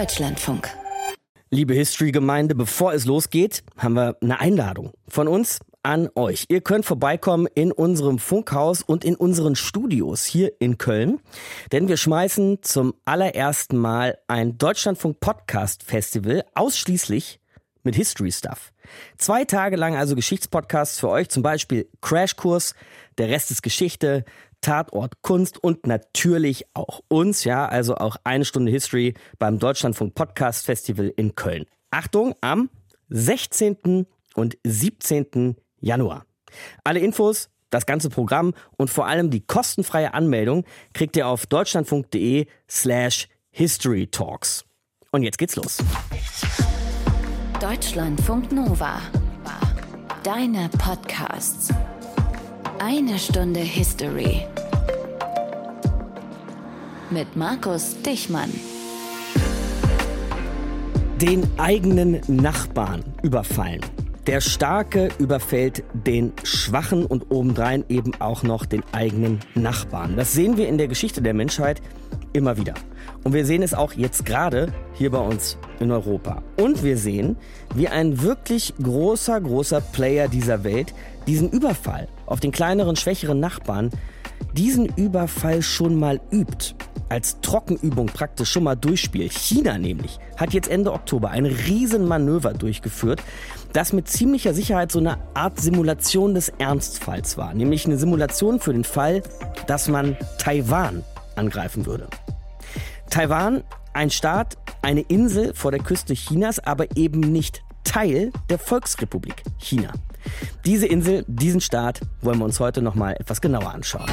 Deutschlandfunk. Liebe History-Gemeinde, bevor es losgeht, haben wir eine Einladung von uns an euch. Ihr könnt vorbeikommen in unserem Funkhaus und in unseren Studios hier in Köln, denn wir schmeißen zum allerersten Mal ein Deutschlandfunk-Podcast-Festival ausschließlich mit History-Stuff. 2 Tage lang also Geschichtspodcasts für euch, zum Beispiel Crashkurs, der Rest ist Geschichte, Tatort Kunst und natürlich auch uns, ja, also auch 1 Stunde History beim Deutschlandfunk Podcast Festival in Köln. Achtung, am 16. und 17. Januar. Alle Infos, das ganze Programm und vor allem die kostenfreie Anmeldung kriegt ihr auf deutschlandfunk.de/historytalks. Und jetzt geht's los. Deutschlandfunk Nova. Deine Podcasts. 1 Stunde History. Mit Markus Dichmann. Den eigenen Nachbarn überfallen. Der Starke überfällt den Schwachen und obendrein eben auch noch den eigenen Nachbarn. Das sehen wir in der Geschichte der Menschheit immer wieder. Und wir sehen es auch jetzt gerade hier bei uns in Europa. Und wir sehen, wie ein wirklich großer Player dieser Welt diesen Überfall auf den kleineren, schwächeren Nachbarn, diesen Überfall schon mal übt. Als Trockenübung praktisch schon mal durchspielt. China nämlich hat jetzt Ende Oktober ein Riesenmanöver durchgeführt, das mit ziemlicher Sicherheit so eine Art Simulation des Ernstfalls war. Nämlich eine Simulation für den Fall, dass man Taiwan angreifen würde. Taiwan, ein Staat, eine Insel vor der Küste Chinas, aber eben nicht Teil der Volksrepublik China. Diese Insel, diesen Staat wollen wir uns heute noch mal etwas genauer anschauen.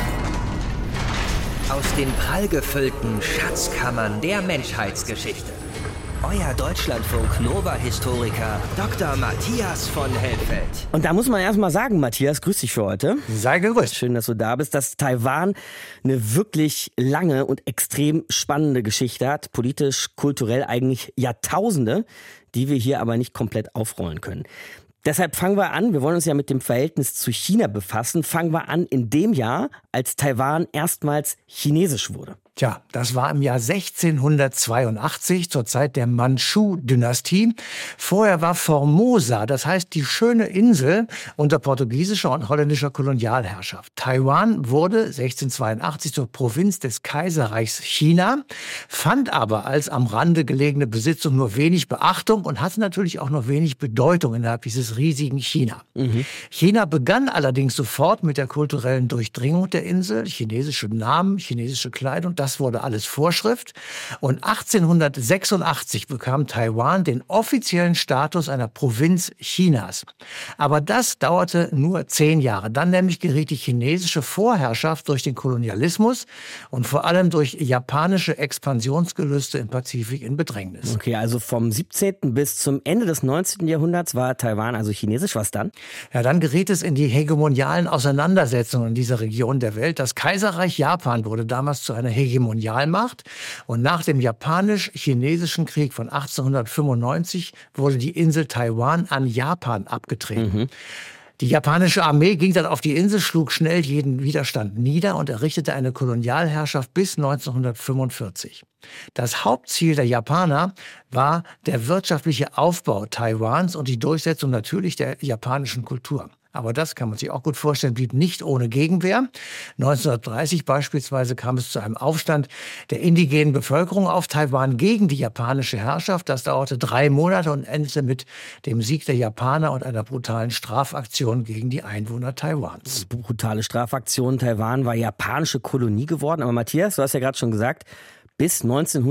Aus den prallgefüllten Schatzkammern der Menschheitsgeschichte. Euer Deutschlandfunk-Nova-Historiker Dr. Matthias von Helfeld. Und da muss man erstmal sagen, Matthias, grüß dich für heute. Sei gegrüßt. Schön, dass du da bist, dass Taiwan eine wirklich lange und extrem spannende Geschichte hat. Politisch, kulturell eigentlich Jahrtausende, die wir hier aber nicht komplett aufrollen können. Deshalb fangen wir an, wir wollen uns ja mit dem Verhältnis zu China befassen, fangen wir an in dem Jahr, als Taiwan erstmals chinesisch wurde. Tja, das war im Jahr 1682, zur Zeit der Mandschu-Dynastie. Vorher war Formosa, das heißt die schöne Insel, unter portugiesischer und holländischer Kolonialherrschaft. Taiwan wurde 1682 zur Provinz des Kaiserreichs China, fand aber als am Rande gelegene Besitzung nur wenig Beachtung und hatte natürlich auch nur wenig Bedeutung innerhalb dieses riesigen China. China begann allerdings sofort mit der kulturellen Durchdringung der Insel, chinesische Namen, chinesische Kleidung, das wurde alles Vorschrift. Und 1886 bekam Taiwan den offiziellen Status einer Provinz Chinas. Aber das dauerte nur 10 Jahre. Dann nämlich geriet die chinesische Vorherrschaft durch den Kolonialismus und vor allem durch japanische Expansionsgelüste im Pazifik in Bedrängnis. Okay, also vom 17. bis zum Ende des 19. Jahrhunderts war Taiwan also chinesisch. Was dann? Ja, dann geriet es in die hegemonialen Auseinandersetzungen in dieser Region der Welt. Das Kaiserreich Japan wurde damals zu einer Hegemonialmacht und nach dem Japanisch-Chinesischen Krieg von 1895 wurde die Insel Taiwan an Japan abgetreten. Die japanische Armee ging dann auf die Insel, schlug schnell jeden Widerstand nieder und errichtete eine Kolonialherrschaft bis 1945. Das Hauptziel der Japaner war der wirtschaftliche Aufbau Taiwans und die Durchsetzung natürlich der japanischen Kultur. Aber das kann man sich auch gut vorstellen, blieb nicht ohne Gegenwehr. 1930 beispielsweise kam es zu einem Aufstand der indigenen Bevölkerung auf Taiwan gegen die japanische Herrschaft. Das dauerte 3 Monate und endete mit dem Sieg der Japaner und einer brutalen Strafaktion gegen die Einwohner Taiwans. Brutale Strafaktion. Taiwan war japanische Kolonie geworden. Aber Matthias, du hast ja gerade schon gesagt, bis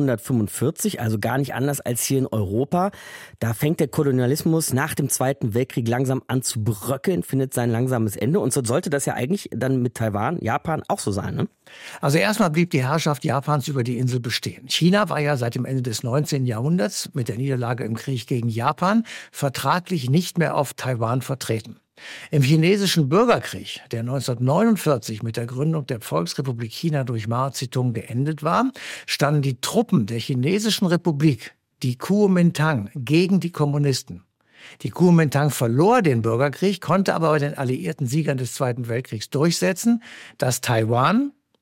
1945, also gar nicht anders als hier in Europa. Da fängt der Kolonialismus nach dem Zweiten Weltkrieg langsam an zu bröckeln, findet sein langsames Ende. Und so sollte das ja eigentlich dann mit Taiwan, Japan auch so sein, ne? Also erstmal blieb die Herrschaft Japans über die Insel bestehen. China war ja seit dem Ende des 19. Jahrhunderts mit der Niederlage im Krieg gegen Japan vertraglich nicht mehr auf Taiwan vertreten. Im chinesischen Bürgerkrieg, der 1949 mit der Gründung der Volksrepublik China durch Mao Zedong geendet war, standen die Truppen der chinesischen Republik, die Kuomintang, gegen die Kommunisten. Die Kuomintang verlor den Bürgerkrieg, konnte aber bei den alliierten Siegern des Zweiten Weltkriegs durchsetzen, dass Taiwan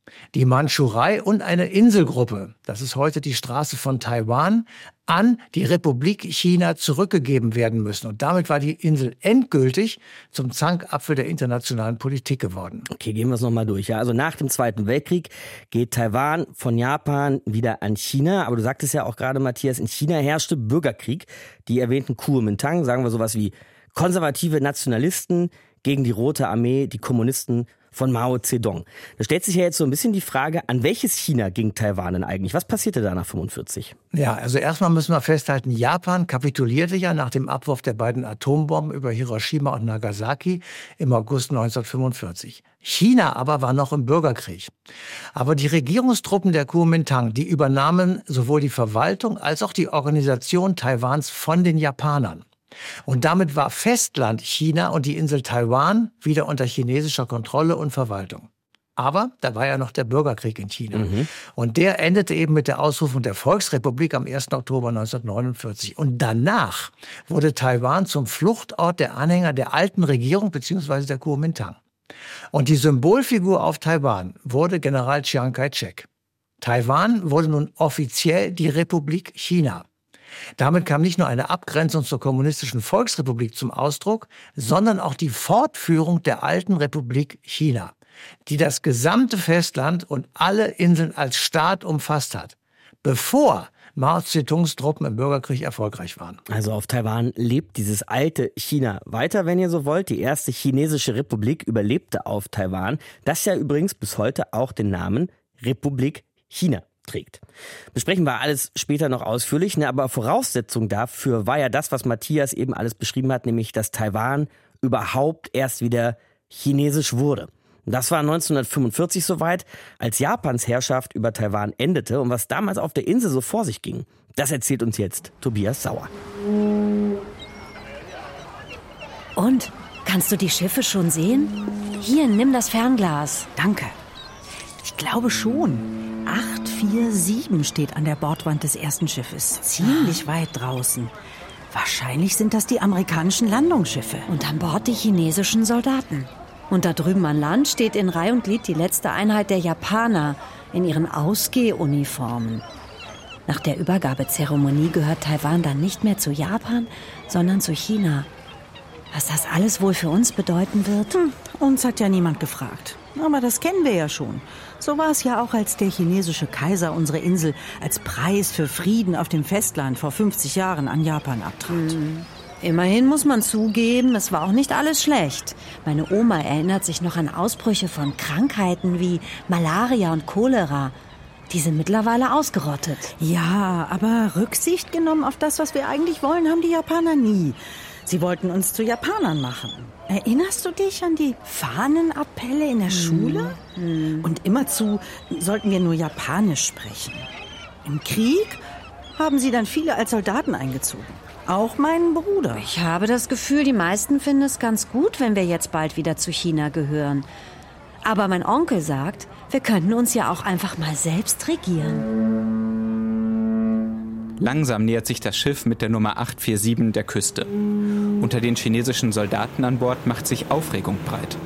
die Mandschurei und eine Inselgruppe, das ist heute die Straße von Taiwan, an die Republik China zurückgegeben werden müssen. Und damit war die Insel endgültig zum Zankapfel der internationalen Politik geworden. Okay, gehen wir es nochmal durch. Ja, also nach dem Zweiten Weltkrieg geht Taiwan von Japan wieder an China. Aber du sagtest ja auch gerade, Matthias, in China herrschte Bürgerkrieg. Die erwähnten Kuomintang, sagen wir sowas wie konservative Nationalisten gegen die Rote Armee, die Kommunisten von Mao Zedong. Da stellt sich ja jetzt so ein bisschen die Frage, an welches China ging Taiwan denn eigentlich? Was passierte da nach 1945? Ja, also erstmal müssen wir festhalten, Japan kapitulierte ja nach dem Abwurf der beiden Atombomben über Hiroshima und Nagasaki im August 1945. China aber war noch im Bürgerkrieg. Aber die Regierungstruppen der Kuomintang, die übernahmen sowohl die Verwaltung als auch die Organisation Taiwans von den Japanern. Und damit war Festland China und die Insel Taiwan wieder unter chinesischer Kontrolle und Verwaltung. Aber da war ja noch der Bürgerkrieg in China. Und der endete eben mit der Ausrufung der Volksrepublik am 1. Oktober 1949. Und danach wurde Taiwan zum Fluchtort der Anhänger der alten Regierung bzw. der Kuomintang. Und die Symbolfigur auf Taiwan wurde General Chiang Kai-shek. Taiwan wurde nun offiziell die Republik China. Damit kam nicht nur eine Abgrenzung zur kommunistischen Volksrepublik zum Ausdruck, sondern auch die Fortführung der alten Republik China, die das gesamte Festland und alle Inseln als Staat umfasst hat, bevor Mao Zedongs Truppen im Bürgerkrieg erfolgreich waren. Also auf Taiwan lebt dieses alte China weiter, wenn ihr so wollt. Die erste chinesische Republik überlebte auf Taiwan, das ja übrigens bis heute auch den Namen Republik China trägt. Besprechen wir alles später noch ausführlich, aber Voraussetzung dafür war ja das, was Matthias eben alles beschrieben hat, nämlich dass Taiwan überhaupt erst wieder chinesisch wurde. Und das war 1945 soweit, als Japans Herrschaft über Taiwan endete. Und was damals auf der Insel so vor sich ging, das erzählt uns jetzt Tobias Sauer. Und, kannst du die Schiffe schon sehen? Hier, nimm das Fernglas. Danke. Ich glaube schon. 847 steht an der Bordwand des ersten Schiffes. Ziemlich weit draußen. Wahrscheinlich sind das die amerikanischen Landungsschiffe. Und an Bord die chinesischen Soldaten. Und da drüben an Land steht in Reih und Glied die letzte Einheit der Japaner in ihren Ausgehuniformen. Nach der Übergabezeremonie gehört Taiwan dann nicht mehr zu Japan, sondern zu China. Was das alles wohl für uns bedeuten wird? Uns hat ja niemand gefragt. Aber das kennen wir ja schon. So war es ja auch, als der chinesische Kaiser unsere Insel als Preis für Frieden auf dem Festland vor 50 Jahren an Japan abtrat. Immerhin muss man zugeben, es war auch nicht alles schlecht. Meine Oma erinnert sich noch an Ausbrüche von Krankheiten wie Malaria und Cholera. Die sind mittlerweile ausgerottet. Ja, aber Rücksicht genommen auf das, was wir eigentlich wollen, haben die Japaner nie. Sie wollten uns zu Japanern machen. Erinnerst du dich an die Fahnenappelle in der Schule? Und immerzu sollten wir nur Japanisch sprechen. Im Krieg haben sie dann viele als Soldaten eingezogen. Auch meinen Bruder. Ich habe das Gefühl, die meisten finden es ganz gut, wenn wir jetzt bald wieder zu China gehören. Aber mein Onkel sagt, wir könnten uns ja auch einfach mal selbst regieren. Langsam nähert sich das Schiff mit der Nummer 847 der Küste. Unter den chinesischen Soldaten an Bord macht sich Aufregung breit.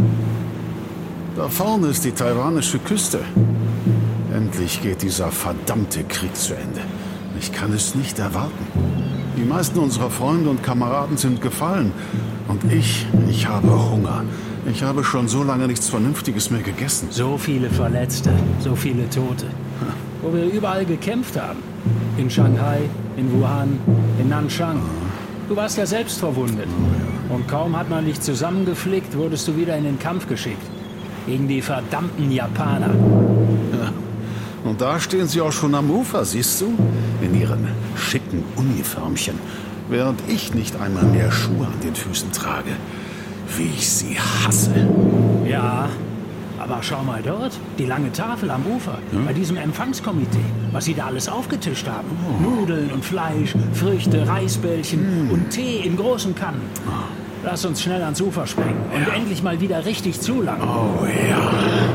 Da vorne ist die taiwanische Küste. Endlich geht dieser verdammte Krieg zu Ende. Ich kann es nicht erwarten. Die meisten unserer Freunde und Kameraden sind gefallen. Und ich habe Hunger. Ich habe schon so lange nichts Vernünftiges mehr gegessen. So viele Verletzte, so viele Tote. Wo wir überall gekämpft haben. In Shanghai, in Wuhan, in Nanchang. Du warst ja selbst verwundet. Und kaum hat man dich zusammengeflickt, wurdest du wieder in den Kampf geschickt. Gegen die verdammten Japaner. Ja. Und da stehen sie auch schon am Ufer, siehst du? In ihren schicken Uniformchen. Während ich nicht einmal mehr Schuhe an den Füßen trage. Wie ich sie hasse. Ja, aber schau mal dort. Die lange Tafel am Ufer. Bei diesem Empfangskomitee. Was sie da alles aufgetischt haben. Nudeln und Fleisch, Früchte, Reisbällchen und Tee in großen Kannen. Lass uns schnell ans Ufer springen und endlich mal wieder richtig zulangen. Oh ja.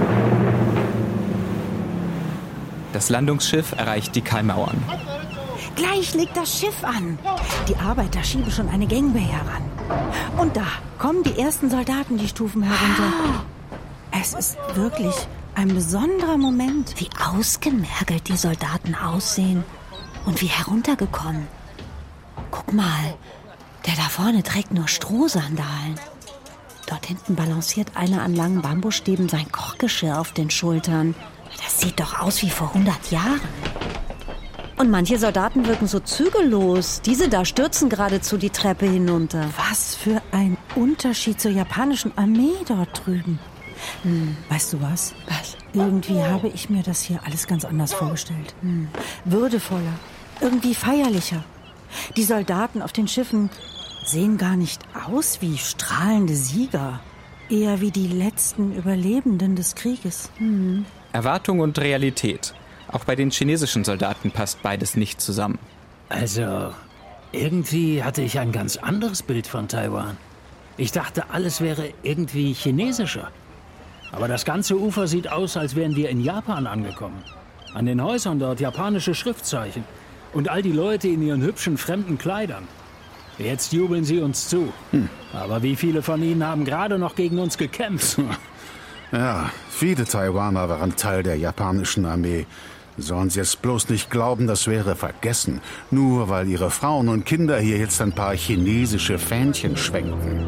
Das Landungsschiff erreicht die Kaimauern. Gleich legt das Schiff an. Die Arbeiter schieben schon eine Gangway heran. Und da kommen die ersten Soldaten die Stufen herunter. Es ist wirklich ein besonderer Moment. Wie ausgemergelt die Soldaten aussehen und wie heruntergekommen. Guck mal, der da vorne trägt nur Strohsandalen. Dort hinten balanciert einer an langen Bambusstäben sein Kochgeschirr auf den Schultern. Das sieht doch aus wie vor 100 Jahren. Und manche Soldaten wirken so zügellos. Diese da stürzen geradezu die Treppe hinunter. Was für ein Unterschied zur japanischen Armee dort drüben. Weißt du was? Was? Irgendwie habe ich mir das hier alles ganz anders vorgestellt. Würdevoller, irgendwie feierlicher. Die Soldaten auf den Schiffen sehen gar nicht aus wie strahlende Sieger. Eher wie die letzten Überlebenden des Krieges. Erwartung und Realität. Auch bei den chinesischen Soldaten passt beides nicht zusammen. Also, irgendwie hatte ich ein ganz anderes Bild von Taiwan. Ich dachte, alles wäre irgendwie chinesischer. Aber das ganze Ufer sieht aus, als wären wir in Japan angekommen. An den Häusern dort japanische Schriftzeichen. Und all die Leute in ihren hübschen fremden Kleidern. Jetzt jubeln sie uns zu. Aber wie viele von ihnen haben gerade noch gegen uns gekämpft? Ja, viele Taiwaner waren Teil der japanischen Armee. Sollen sie es bloß nicht glauben, das wäre vergessen. Nur weil ihre Frauen und Kinder hier jetzt ein paar chinesische Fähnchen schwenken.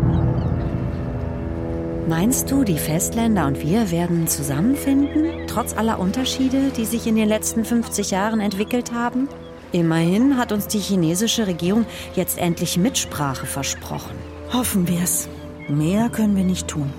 Meinst du, die Festländer und wir werden zusammenfinden, trotz aller Unterschiede, die sich in den letzten 50 Jahren entwickelt haben? Immerhin hat uns die chinesische Regierung jetzt endlich Mitsprache versprochen. Hoffen wir's. Mehr können wir nicht tun.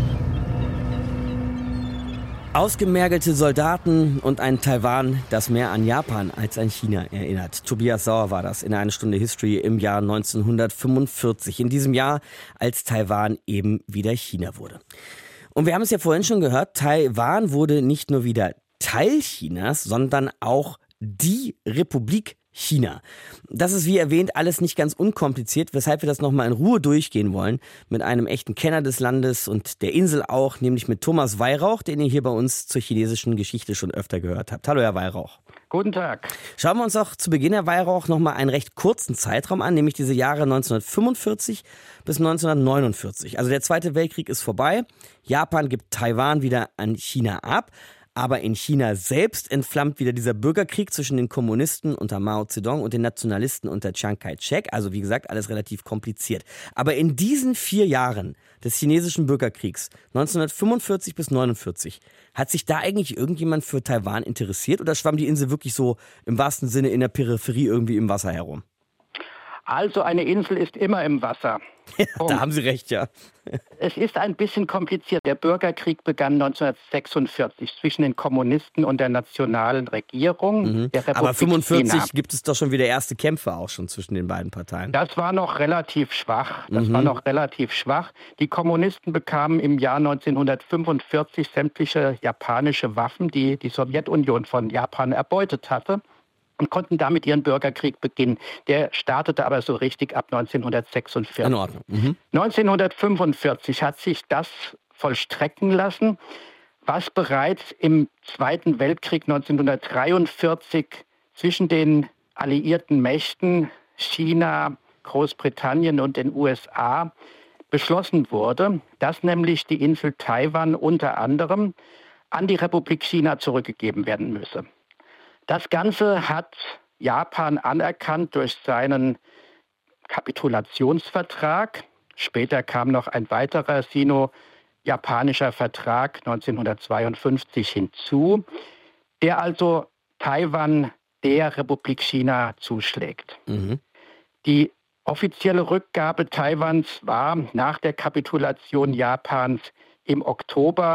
Ausgemergelte Soldaten und ein Taiwan, das mehr an Japan als an China erinnert. Tobias Sauer war das in einer Stunde History im Jahr 1945. In diesem Jahr, als Taiwan eben wieder China wurde. Und wir haben es ja vorhin schon gehört, Taiwan wurde nicht nur wieder Teil Chinas, sondern auch die Republik China. Das ist, wie erwähnt, alles nicht ganz unkompliziert, weshalb wir das nochmal in Ruhe durchgehen wollen mit einem echten Kenner des Landes und der Insel auch, nämlich mit Thomas Weihrauch, den ihr hier bei uns zur chinesischen Geschichte schon öfter gehört habt. Hallo, Herr Weihrauch. Guten Tag. Schauen wir uns auch zu Beginn, Herr Weihrauch, nochmal einen recht kurzen Zeitraum an, nämlich diese Jahre 1945 bis 1949. Also der Zweite Weltkrieg ist vorbei, Japan gibt Taiwan wieder an China ab. Aber in China selbst entflammt wieder dieser Bürgerkrieg zwischen den Kommunisten unter Mao Zedong und den Nationalisten unter Chiang Kai-shek. Also wie gesagt, alles relativ kompliziert. Aber in diesen 4 Jahren des chinesischen Bürgerkriegs, 1945 bis 1949, hat sich da eigentlich irgendjemand für Taiwan interessiert? Oder schwamm die Insel wirklich so im wahrsten Sinne in der Peripherie irgendwie im Wasser herum? Also eine Insel ist immer im Wasser. Ja, da haben Sie recht, ja. Es ist ein bisschen kompliziert. Der Bürgerkrieg begann 1946 zwischen den Kommunisten und der nationalen Regierung. Der Republik Aber 1945 China. gibt es doch schon wieder erste Kämpfe auch schon zwischen den beiden Parteien. Das war noch relativ schwach. Die Kommunisten bekamen im Jahr 1945 sämtliche japanische Waffen, die die Sowjetunion von Japan erbeutet hatte, und konnten damit ihren Bürgerkrieg beginnen. Der startete aber so richtig ab 1946. In Ordnung. 1945 hat sich das vollstrecken lassen, was bereits im Zweiten Weltkrieg 1943 zwischen den alliierten Mächten China, Großbritannien und den USA beschlossen wurde, dass nämlich die Insel Taiwan unter anderem an die Republik China zurückgegeben werden müsse. Das Ganze hat Japan anerkannt durch seinen Kapitulationsvertrag. Später kam noch ein weiterer sino-japanischer Vertrag 1952 hinzu, der also Taiwan der Republik China zuschlägt. Die offizielle Rückgabe Taiwans war nach der Kapitulation Japans im Oktober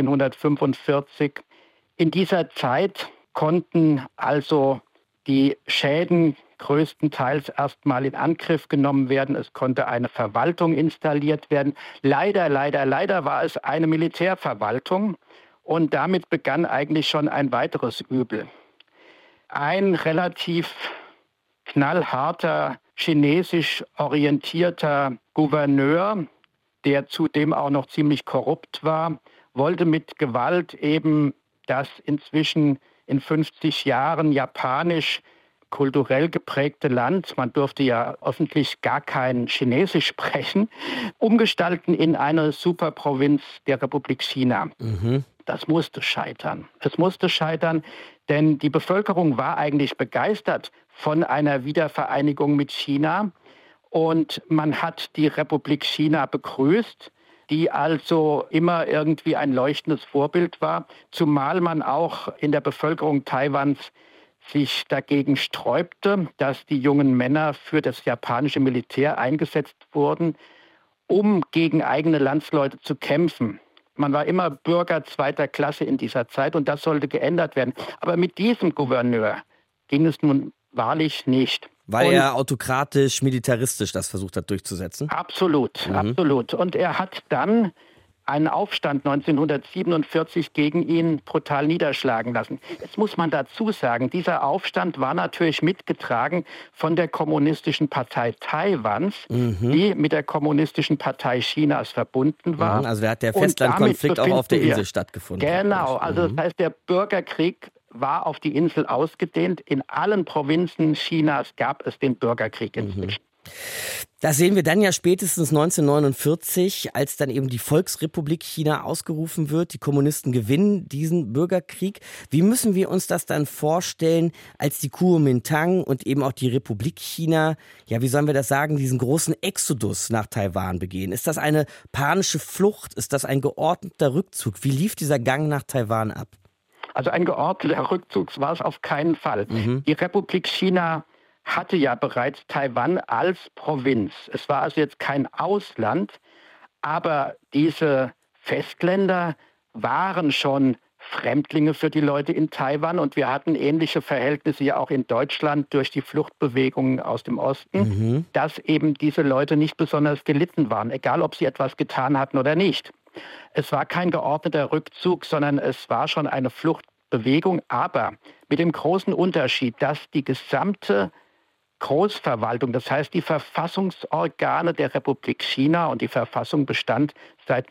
1945. In dieser Zeit konnten also die Schäden größtenteils erstmal in Angriff genommen werden. Es konnte eine Verwaltung installiert werden. Leider war es eine Militärverwaltung und damit begann eigentlich schon ein weiteres Übel. Ein relativ knallharter, chinesisch orientierter Gouverneur, der zudem auch noch ziemlich korrupt war, wollte mit Gewalt eben das inzwischen in 50 Jahren japanisch kulturell geprägte Land, man durfte ja öffentlich gar kein Chinesisch sprechen, umgestalten in eine Superprovinz der Republik China. Das musste scheitern. Es musste scheitern, denn die Bevölkerung war eigentlich begeistert von einer Wiedervereinigung mit China. Und man hat die Republik China begrüßt, die also immer irgendwie ein leuchtendes Vorbild war, zumal man auch in der Bevölkerung Taiwans sich dagegen sträubte, dass die jungen Männer für das japanische Militär eingesetzt wurden, um gegen eigene Landsleute zu kämpfen. Man war immer Bürger zweiter Klasse in dieser Zeit und das sollte geändert werden. Aber mit diesem Gouverneur ging es nun wahrlich nicht. Weil er autokratisch, militaristisch das versucht hat durchzusetzen? Absolut, absolut. Und er hat dann einen Aufstand 1947 gegen ihn brutal niederschlagen lassen. Jetzt muss man dazu sagen, dieser Aufstand war natürlich mitgetragen von der Kommunistischen Partei Taiwans, die mit der Kommunistischen Partei Chinas verbunden war. Also da hat der Festlandkonflikt auch auf der Insel stattgefunden. Genau, also das heißt, der Bürgerkrieg war auf die Insel ausgedehnt. In allen Provinzen Chinas gab es den Bürgerkrieg inzwischen. Das sehen wir dann ja spätestens 1949, als dann eben die Volksrepublik China ausgerufen wird. Die Kommunisten gewinnen diesen Bürgerkrieg. Wie müssen wir uns das dann vorstellen, als die Kuomintang und eben auch die Republik China, ja, wie sollen wir das sagen, diesen großen Exodus nach Taiwan begehen? Ist das eine panische Flucht? Ist das ein geordneter Rückzug? Wie lief dieser Gang nach Taiwan ab? Also ein geordneter Rückzug war es auf keinen Fall. Die Republik China hatte ja bereits Taiwan als Provinz. Es war also jetzt kein Ausland, aber diese Festländer waren schon Fremdlinge für die Leute in Taiwan und wir hatten ähnliche Verhältnisse ja auch in Deutschland durch die Fluchtbewegungen aus dem Osten, dass eben diese Leute nicht besonders gelitten waren, egal ob sie etwas getan hatten oder nicht. Es war kein geordneter Rückzug, sondern es war schon eine Fluchtbewegung, aber mit dem großen Unterschied, dass die gesamte Großverwaltung, das heißt die Verfassungsorgane der Republik China, und die Verfassung bestand seit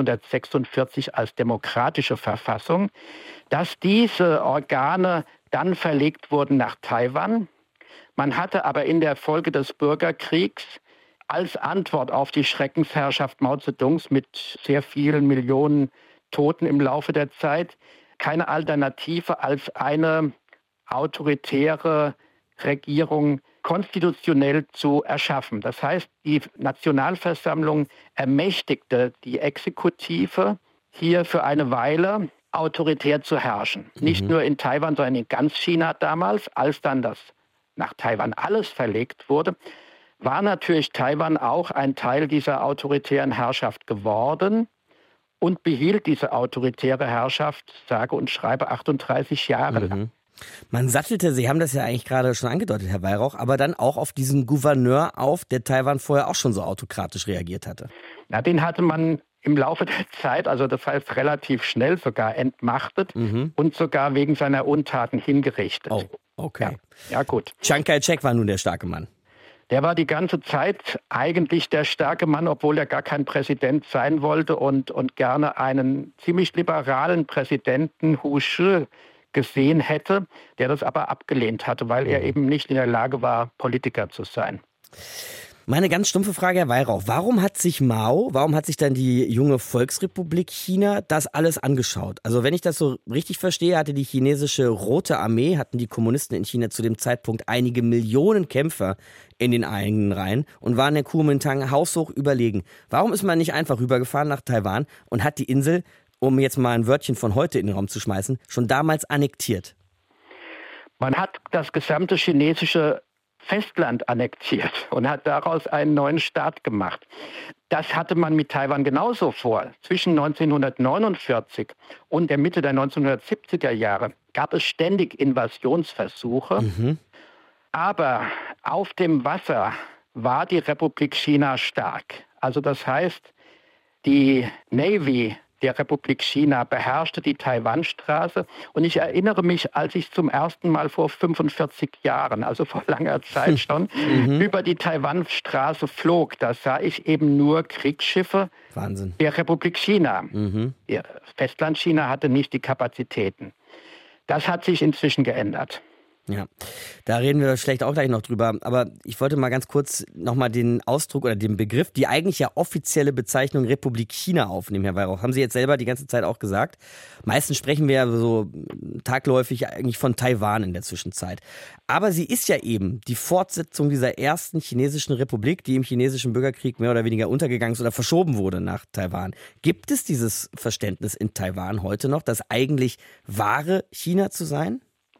1946 als demokratische Verfassung, dass diese Organe dann verlegt wurden nach Taiwan. Man hatte aber in der Folge des Bürgerkriegs als Antwort auf die Schreckensherrschaft Mao Zedongs mit sehr vielen Millionen Toten im Laufe der Zeit keine Alternative als eine autoritäre Regierung konstitutionell zu erschaffen. Das heißt, die Nationalversammlung ermächtigte die Exekutive, hier für eine Weile autoritär zu herrschen. Nicht nur in Taiwan, sondern in ganz China damals. Als dann das nach Taiwan alles verlegt wurde, war natürlich Taiwan auch ein Teil dieser autoritären Herrschaft geworden und behielt diese autoritäre Herrschaft, sage und schreibe, 38 Jahre lang. Man sattelte, Sie haben das ja eigentlich gerade schon angedeutet, Herr Weihrauch, aber dann auch auf diesen Gouverneur auf, der Taiwan vorher auch schon so autokratisch reagiert hatte. Na, den hatte man im Laufe der Zeit, also das heißt relativ schnell sogar entmachtet und sogar wegen seiner Untaten hingerichtet. Oh, okay. Ja, gut. Chiang Kai-shek war nun der starke Mann. Der war die ganze Zeit eigentlich der starke Mann, obwohl er gar kein Präsident sein wollte und gerne einen ziemlich liberalen Präsidenten, Hu Shi, gesehen hätte, der das aber abgelehnt hatte, weil er eben nicht in der Lage war, Politiker zu sein. Meine ganz stumpfe Frage, Herr Weihrauch, warum hat sich dann die junge Volksrepublik China das alles angeschaut? Also wenn ich das so richtig verstehe, hatte die chinesische Rote Armee, hatten die Kommunisten in China zu dem Zeitpunkt einige Millionen Kämpfer in den eigenen Reihen und waren der Kuomintang haushoch überlegen. Warum ist man nicht einfach rübergefahren nach Taiwan und hat die Insel, um jetzt mal ein Wörtchen von heute in den Raum zu schmeißen, schon damals annektiert? Man hat das gesamte chinesische Festland annektiert und hat daraus einen neuen Staat gemacht. Das hatte man mit Taiwan genauso vor. Zwischen 1949 und der Mitte der 1970er Jahre gab es ständig Invasionsversuche. Aber auf dem Wasser war die Republik China stark. Also das heißt, die Navy der Republik China beherrschte die Taiwanstraße. Und ich erinnere mich, als ich zum ersten Mal vor 45 Jahren, also vor langer Zeit schon, über die Taiwanstraße flog. Da sah ich eben nur Kriegsschiffe der Republik China. Festland China hatte nicht die Kapazitäten. Das hat sich inzwischen geändert. Ja, da reden wir vielleicht auch gleich noch drüber. Aber ich wollte mal ganz kurz nochmal den Ausdruck oder den Begriff, die eigentlich ja offizielle Bezeichnung Republik China aufnehmen, Herr Weihrauch. Haben Sie jetzt selber die ganze Zeit auch gesagt. Meistens sprechen wir ja so tagläufig eigentlich von Taiwan in der Zwischenzeit. Aber sie ist ja eben die Fortsetzung dieser ersten chinesischen Republik, die im chinesischen Bürgerkrieg mehr oder weniger untergegangen ist oder verschoben wurde nach Taiwan. Gibt es dieses Verständnis in Taiwan heute noch, das eigentlich wahre China zu sein?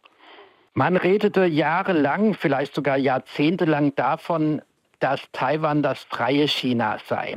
Man redete jahrelang, vielleicht sogar jahrzehntelang davon, dass Taiwan das freie China sei.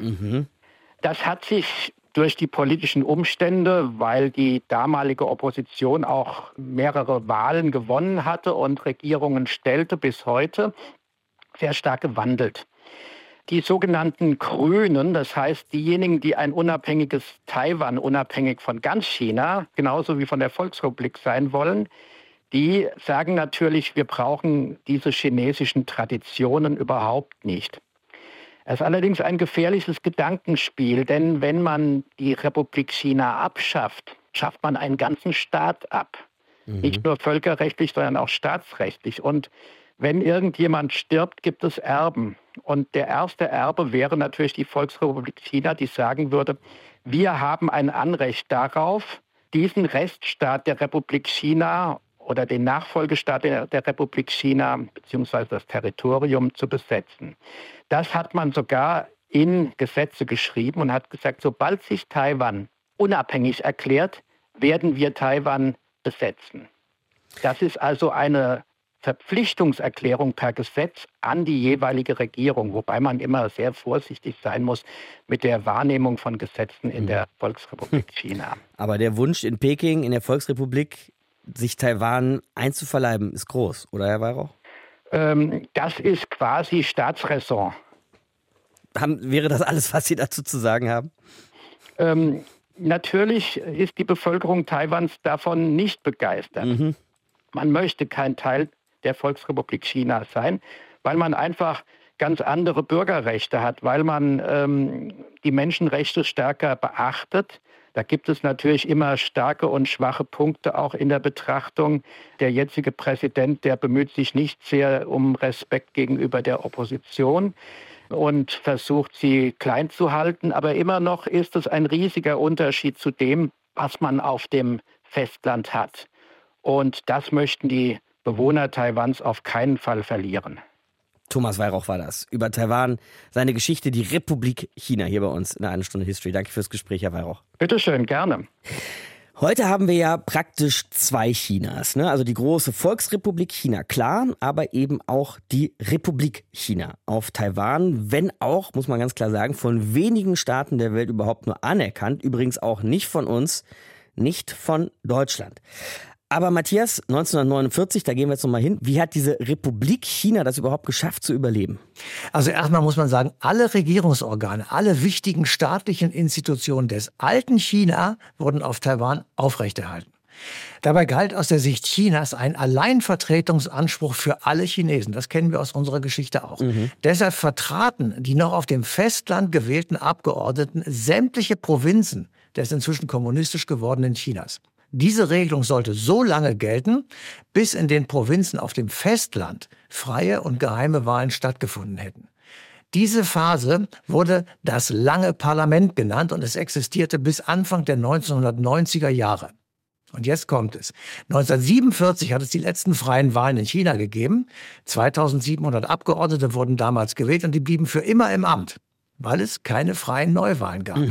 Das hat sich durch die politischen Umstände, weil die damalige Opposition auch mehrere Wahlen gewonnen hatte und Regierungen stellte bis heute, sehr stark gewandelt. Die sogenannten Grünen, das heißt diejenigen, die ein unabhängiges Taiwan, unabhängig von ganz China, genauso wie von der Volksrepublik sein wollen, die sagen natürlich, wir brauchen diese chinesischen Traditionen überhaupt nicht. Es ist allerdings ein gefährliches Gedankenspiel, denn wenn man die Republik China abschafft, schafft man einen ganzen Staat ab. Nicht nur völkerrechtlich, sondern auch staatsrechtlich. Und wenn irgendjemand stirbt, gibt es Erben. Und der erste Erbe wäre natürlich die Volksrepublik China, die sagen würde, wir haben ein Anrecht darauf, diesen Reststaat der Republik China oder den Nachfolgestaat der Republik China bzw. das Territorium zu besetzen. Das hat man sogar in Gesetze geschrieben und hat gesagt, sobald sich Taiwan unabhängig erklärt, werden wir Taiwan besetzen. Das ist also eine Verpflichtungserklärung per Gesetz an die jeweilige Regierung, wobei man immer sehr vorsichtig sein muss mit der Wahrnehmung von Gesetzen in der Volksrepublik China. Aber der Wunsch in Peking, in der Volksrepublik, sich Taiwan einzuverleiben, ist groß, oder Herr Weihrauch? Das ist quasi Staatsräson. Wäre das alles, was Sie dazu zu sagen haben? Natürlich ist die Bevölkerung Taiwans davon nicht begeistert. Man möchte kein Teil der Volksrepublik China sein, weil man einfach ganz andere Bürgerrechte hat, weil man die Menschenrechte stärker beachtet. Da gibt es natürlich immer starke und schwache Punkte auch in der Betrachtung. Der jetzige Präsident, der bemüht sich nicht sehr um Respekt gegenüber der Opposition und versucht, sie klein zu halten. Aber immer noch ist es ein riesiger Unterschied zu dem, was man auf dem Festland hat. Und das möchten die Bewohner Taiwans auf keinen Fall verlieren. Thomas Weihrauch war das. Über Taiwan, seine Geschichte, die Republik China, hier bei uns in einer Stunde History. Danke fürs Gespräch, Herr Weihrauch. Bitte schön, gerne. Heute haben wir ja praktisch zwei Chinas, ne? Also die große Volksrepublik China, klar, aber eben auch die Republik China auf Taiwan, wenn auch, muss man ganz klar sagen, von wenigen Staaten der Welt überhaupt nur anerkannt. Übrigens auch nicht von uns, nicht von Deutschland. Aber Matthias, 1949, da gehen wir jetzt nochmal hin, wie hat diese Republik China das überhaupt geschafft zu überleben? Also erstmal muss man sagen, alle Regierungsorgane, alle wichtigen staatlichen Institutionen des alten China wurden auf Taiwan aufrechterhalten. Dabei galt aus der Sicht Chinas ein Alleinvertretungsanspruch für alle Chinesen. Das kennen wir aus unserer Geschichte auch. Deshalb vertraten die noch auf dem Festland gewählten Abgeordneten sämtliche Provinzen des inzwischen kommunistisch gewordenen Chinas. Diese Regelung sollte so lange gelten, bis in den Provinzen auf dem Festland freie und geheime Wahlen stattgefunden hätten. Diese Phase wurde das lange Parlament genannt und es existierte bis Anfang der 1990er Jahre. Und jetzt kommt es. 1947 hat es die letzten freien Wahlen in China gegeben. 2700 Abgeordnete wurden damals gewählt und die blieben für immer im Amt, weil es keine freien Neuwahlen gab.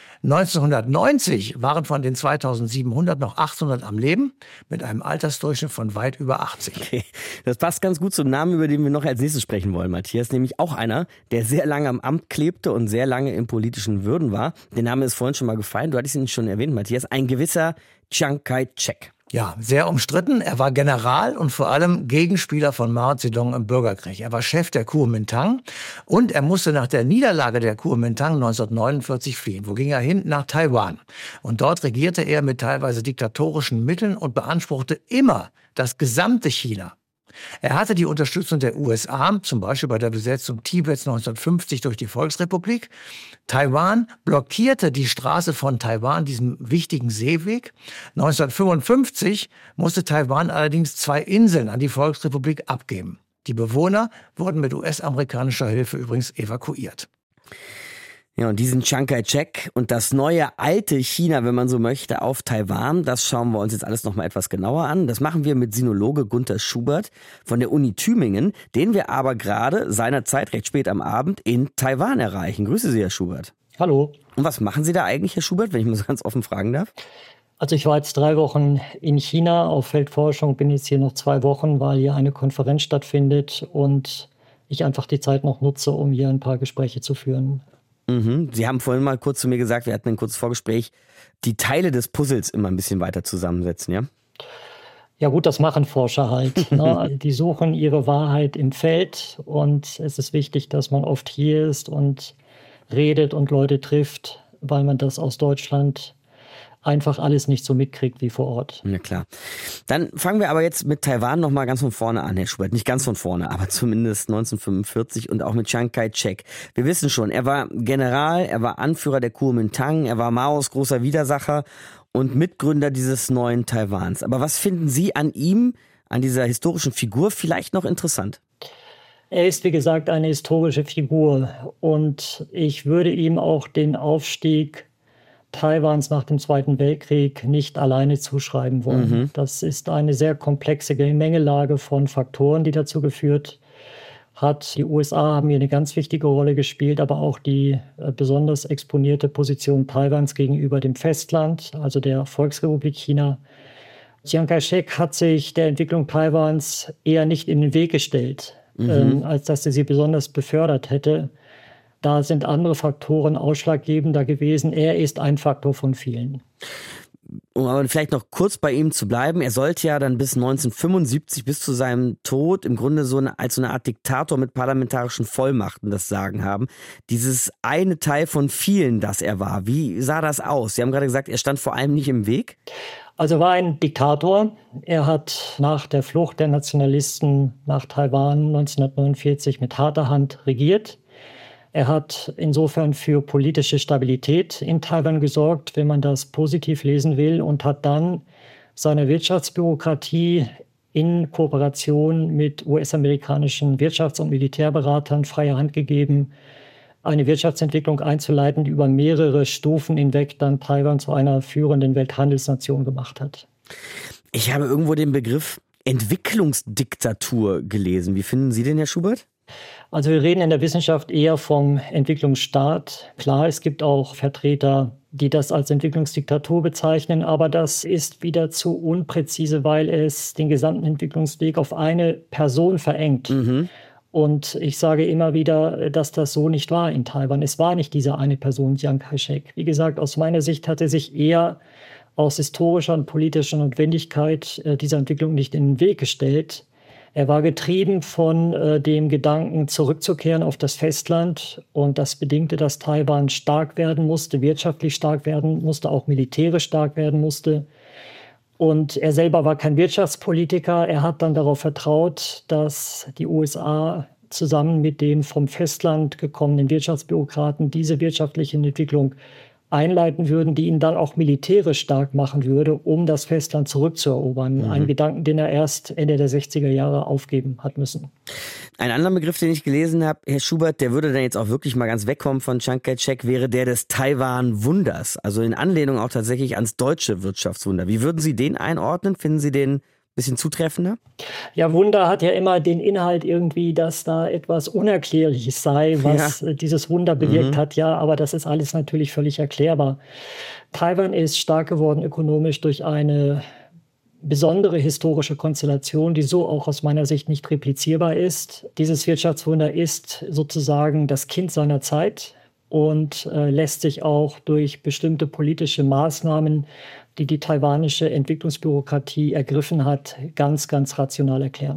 1990 waren von den 2700 noch 800 am Leben, mit einem Altersdurchschnitt von weit über 80. Okay. Das passt ganz gut zum Namen, über den wir noch als nächstes sprechen wollen, Matthias. Nämlich auch einer, der sehr lange am Amt klebte und sehr lange in politischen Würden war. Der Name ist vorhin schon mal gefallen, du hattest ihn schon erwähnt, Matthias. Ein gewisser Chiang Kai-shek. Ja, sehr umstritten. Er war General und vor allem Gegenspieler von Mao Zedong im Bürgerkrieg. Er war Chef der Kuomintang und er musste nach der Niederlage der Kuomintang 1949 fliehen. Wo ging er hin? Nach Taiwan. Und dort regierte er mit teilweise diktatorischen Mitteln und beanspruchte immer das gesamte China. Er hatte die Unterstützung der USA, zum Beispiel bei der Besetzung Tibets 1950 durch die Volksrepublik. Taiwan blockierte die Straße von Taiwan, diesem wichtigen Seeweg. 1955 musste Taiwan allerdings 2 Inseln an die Volksrepublik abgeben. Die Bewohner wurden mit US-amerikanischer Hilfe übrigens evakuiert. Ja, und diesen Chiang Kai-shek und das neue alte China, wenn man so möchte, auf Taiwan, das schauen wir uns jetzt alles nochmal etwas genauer an. Das machen wir mit Sinologe Gunther Schubert von der Uni Tübingen, den wir aber gerade seinerzeit recht spät am Abend in Taiwan erreichen. Grüße Sie, Herr Schubert. Hallo. Und was machen Sie da eigentlich, Herr Schubert, wenn ich mal so ganz offen fragen darf? Also ich war jetzt 3 Wochen in China auf Feldforschung, bin jetzt hier noch 2 Wochen, weil hier eine Konferenz stattfindet und ich einfach die Zeit noch nutze, um hier ein paar Gespräche zu führen. Sie haben vorhin mal kurz zu mir gesagt, wir hatten ein kurzes Vorgespräch, die Teile des Puzzles immer ein bisschen weiter zusammensetzen, ja? Ja gut, das machen Forscher halt. Ne? Die suchen ihre Wahrheit im Feld und es ist wichtig, dass man oft hier ist und redet und Leute trifft, weil man das aus Deutschland einfach alles nicht so mitkriegt wie vor Ort. Na klar. Dann fangen wir aber jetzt mit Taiwan nochmal ganz von vorne an, Herr Schubert. Nicht ganz von vorne, aber zumindest 1945 und auch mit Chiang Kai-shek. Wir wissen schon, er war General, er war Anführer der Kuomintang, er war Maos großer Widersacher und Mitgründer dieses neuen Taiwans. Aber was finden Sie an ihm, an dieser historischen Figur vielleicht noch interessant? Er ist, wie gesagt, eine historische Figur und ich würde ihm auch den Aufstieg Taiwans nach dem Zweiten Weltkrieg nicht alleine zuschreiben wollen. Das ist eine sehr komplexe Gemengelage von Faktoren, die dazu geführt hat. Die USA haben hier eine ganz wichtige Rolle gespielt, aber auch die besonders exponierte Position Taiwans gegenüber dem Festland, also der Volksrepublik China. Chiang Kai-shek hat sich der Entwicklung Taiwans eher nicht in den Weg gestellt, als dass er sie besonders befördert hätte. Da sind andere Faktoren ausschlaggebender gewesen. Er ist ein Faktor von vielen. Um aber vielleicht noch kurz bei ihm zu bleiben, er sollte ja dann bis 1975, bis zu seinem Tod, im Grunde als so eine Art Diktator mit parlamentarischen Vollmachten das Sagen haben. Dieses eine Teil von vielen, das er war. Wie sah das aus? Sie haben gerade gesagt, er stand vor allem nicht im Weg. Also er war ein Diktator. Er hat nach der Flucht der Nationalisten nach Taiwan 1949 mit harter Hand regiert. Er hat insofern für politische Stabilität in Taiwan gesorgt, wenn man das positiv lesen will, und hat dann seiner Wirtschaftsbürokratie in Kooperation mit US-amerikanischen Wirtschafts- und Militärberatern freie Hand gegeben, eine Wirtschaftsentwicklung einzuleiten, die über mehrere Stufen hinweg dann Taiwan zu einer führenden Welthandelsnation gemacht hat. Ich habe irgendwo den Begriff Entwicklungsdiktatur gelesen. Wie finden Sie den, Herr Schubert? Also wir reden in der Wissenschaft eher vom Entwicklungsstaat. Klar, es gibt auch Vertreter, die das als Entwicklungsdiktatur bezeichnen, aber das ist wieder zu unpräzise, weil es den gesamten Entwicklungsweg auf eine Person verengt. Und ich sage immer wieder, dass das so nicht war in Taiwan. Es war nicht diese eine Person, Chiang Kai-shek. Wie gesagt, aus meiner Sicht hat er sich eher aus historischer und politischer Notwendigkeit dieser Entwicklung nicht in den Weg gestellt. Er war getrieben von dem Gedanken, zurückzukehren auf das Festland. Und das bedingte, dass Taiwan stark werden musste, wirtschaftlich stark werden musste, auch militärisch stark werden musste. Und er selber war kein Wirtschaftspolitiker. Er hat dann darauf vertraut, dass die USA zusammen mit den vom Festland gekommenen Wirtschaftsbürokraten diese wirtschaftliche Entwicklung einleiten würden, die ihn dann auch militärisch stark machen würde, um das Festland zurückzuerobern. Ein Gedanken, den er erst Ende der 60er Jahre aufgeben hat müssen. Ein anderer Begriff, den ich gelesen habe, Herr Schubert, der würde dann jetzt auch wirklich mal ganz wegkommen von Chiang Kai-shek, wäre der des Taiwan-Wunders. Also in Anlehnung auch tatsächlich ans deutsche Wirtschaftswunder. Wie würden Sie den einordnen? Finden Sie den bisschen zutreffender? Ja, Wunder hat ja immer den Inhalt irgendwie, dass da etwas Unerklärliches sei, was dieses Wunder bewirkt hat. Ja, aber das ist alles natürlich völlig erklärbar. Taiwan ist stark geworden ökonomisch durch eine besondere historische Konstellation, die so auch aus meiner Sicht nicht replizierbar ist. Dieses Wirtschaftswunder ist sozusagen das Kind seiner Zeit und lässt sich auch durch bestimmte politische Maßnahmen, die die taiwanische Entwicklungsbürokratie ergriffen hat, ganz, ganz rational erklären.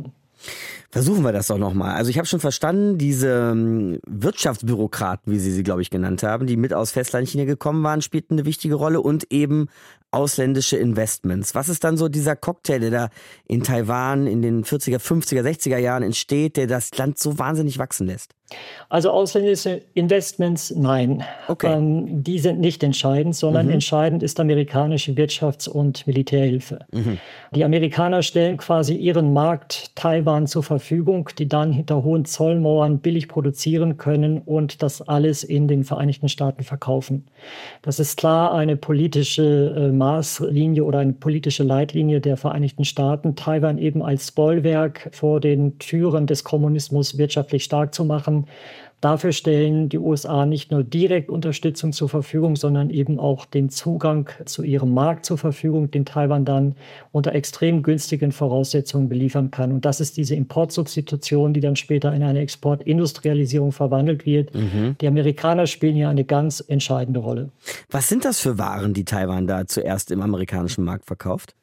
Versuchen wir das doch nochmal. Also ich habe schon verstanden, diese Wirtschaftsbürokraten, wie Sie glaube ich genannt haben, die mit aus Festlandchina gekommen waren, spielten eine wichtige Rolle und eben ausländische Investments. Was ist dann so dieser Cocktail, der da in Taiwan in den 40er, 50er, 60er Jahren entsteht, der das Land so wahnsinnig wachsen lässt? Also ausländische Investments, nein. Okay. Die sind nicht entscheidend, sondern entscheidend ist amerikanische Wirtschafts- und Militärhilfe. Die Amerikaner stellen quasi ihren Markt Taiwan zur Verfügung, die dann hinter hohen Zollmauern billig produzieren können und das alles in den Vereinigten Staaten verkaufen. Das ist klar eine politische Maßlinie oder eine politische Leitlinie der Vereinigten Staaten, Taiwan eben als Bollwerk vor den Türen des Kommunismus wirtschaftlich stark zu machen. Dafür stellen die USA nicht nur direkt Unterstützung zur Verfügung, sondern eben auch den Zugang zu ihrem Markt zur Verfügung, den Taiwan dann unter extrem günstigen Voraussetzungen beliefern kann. Und das ist diese Importsubstitution, die dann später in eine Exportindustrialisierung verwandelt wird. Die Amerikaner spielen hier eine ganz entscheidende Rolle. Was sind das für Waren, die Taiwan da zuerst im amerikanischen Markt verkauft?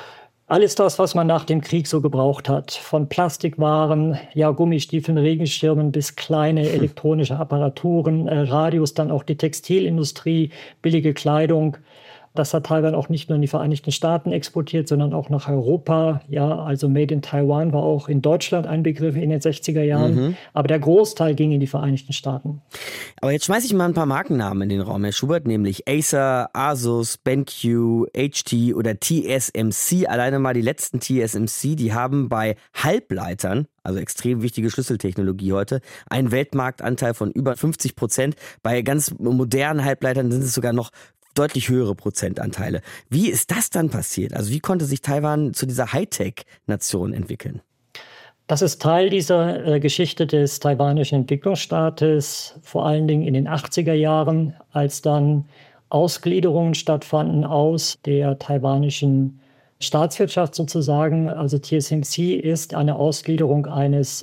Alles das, was man nach dem Krieg so gebraucht hat. Von Plastikwaren, ja, Gummistiefeln, Regenschirmen bis kleine elektronische Apparaturen, Radios, dann auch die Textilindustrie, billige Kleidung. Das hat Taiwan auch nicht nur in die Vereinigten Staaten exportiert, sondern auch nach Europa. Ja, also Made in Taiwan war auch in Deutschland ein Begriff in den 60er Jahren. Aber der Großteil ging in die Vereinigten Staaten. Aber jetzt schmeiße ich mal ein paar Markennamen in den Raum, Herr Schubert, nämlich Acer, Asus, BenQ, HT oder TSMC. Alleine mal die letzten TSMC, die haben bei Halbleitern, also extrem wichtige Schlüsseltechnologie heute, einen Weltmarktanteil von über 50%. Bei ganz modernen Halbleitern sind es sogar noch deutlich höhere Prozentanteile. Wie ist das dann passiert? Also wie konnte sich Taiwan zu dieser Hightech-Nation entwickeln? Das ist Teil dieser Geschichte des taiwanischen Entwicklungsstaates, vor allen Dingen in den 80er Jahren, als dann Ausgliederungen stattfanden aus der taiwanischen Staatswirtschaft sozusagen. Also TSMC ist eine Ausgliederung eines